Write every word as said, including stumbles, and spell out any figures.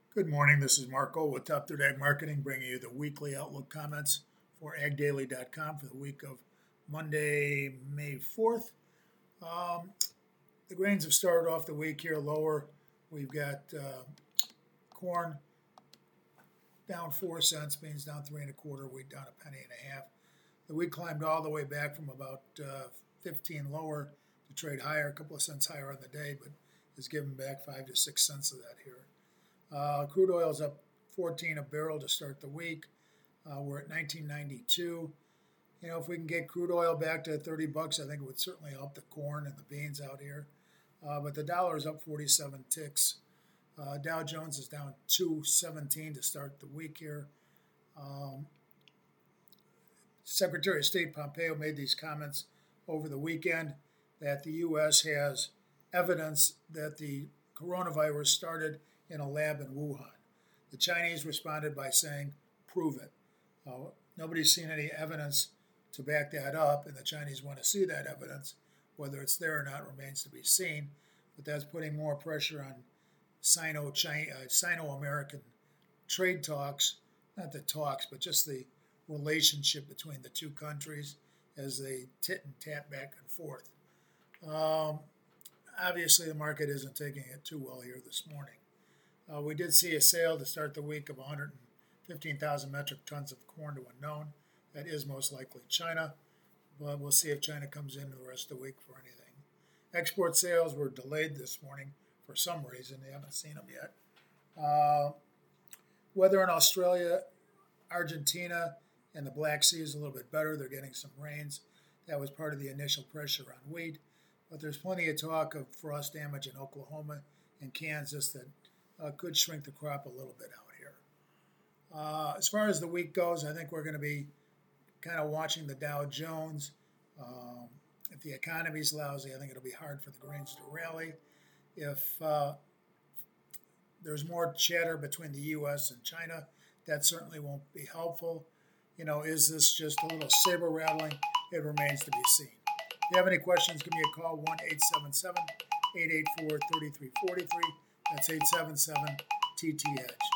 Good morning. This is Marco with Top Third Ag Marketing, bringing you the weekly outlook comments for ag daily dot com for the week of Monday, May fourth. Um, the grains have started off the week here lower. We've got uh, corn down four cents, beans down three and a quarter, wheat down a penny and a half. The wheat climbed all the way back from about uh, fifteen lower to trade higher, a couple of cents higher on the day, but has given back five to six cents of that here. Uh, crude oil is up fourteen a barrel to start the week. Uh, we're at nineteen ninety-two. You know, if we can get crude oil back to thirty bucks, I think it would certainly help the corn and the beans out here. Uh, but the dollar is up forty-seven ticks. Uh, Dow Jones is down two seventeen to start the week here. Um, Secretary of State Pompeo made these comments over the weekend that the U S has evidence that the coronavirus started in a lab in Wuhan. The Chinese responded by saying, prove it. Uh, nobody's seen any evidence to back that up, and the Chinese want to see that evidence. Whether it's there or not remains to be seen, but that's putting more pressure on Sino-China, uh, Sino-American trade talks, not the talks, but just the relationship between the two countries as they tit and tat back and forth. Um, obviously, the market isn't taking it too well here this morning. Uh, we did see a sale to start the week of one hundred fifteen thousand metric tons of corn to unknown. That is most likely China, but we'll see if China comes in the rest of the week for anything. Export sales were delayed this morning for some reason. They haven't seen them yet. Uh, weather in Australia, Argentina, and the Black Sea is a little bit better. They're getting some rains. That was part of the initial pressure on wheat, but there's plenty of talk of frost damage in Oklahoma and Kansas that Uh, could shrink the crop a little bit out here. Uh, as far as the week goes, I think we're going to be kind of watching the Dow Jones. Um, if the economy's lousy, I think it'll be hard for the grains to rally. If uh, there's more chatter between the U S and China, that certainly won't be helpful. You know, is this just a little saber rattling? It remains to be seen. If you have any questions, give me a call, one eight seven seven, eight eight four, three three four three. That's eight seven seven T T H.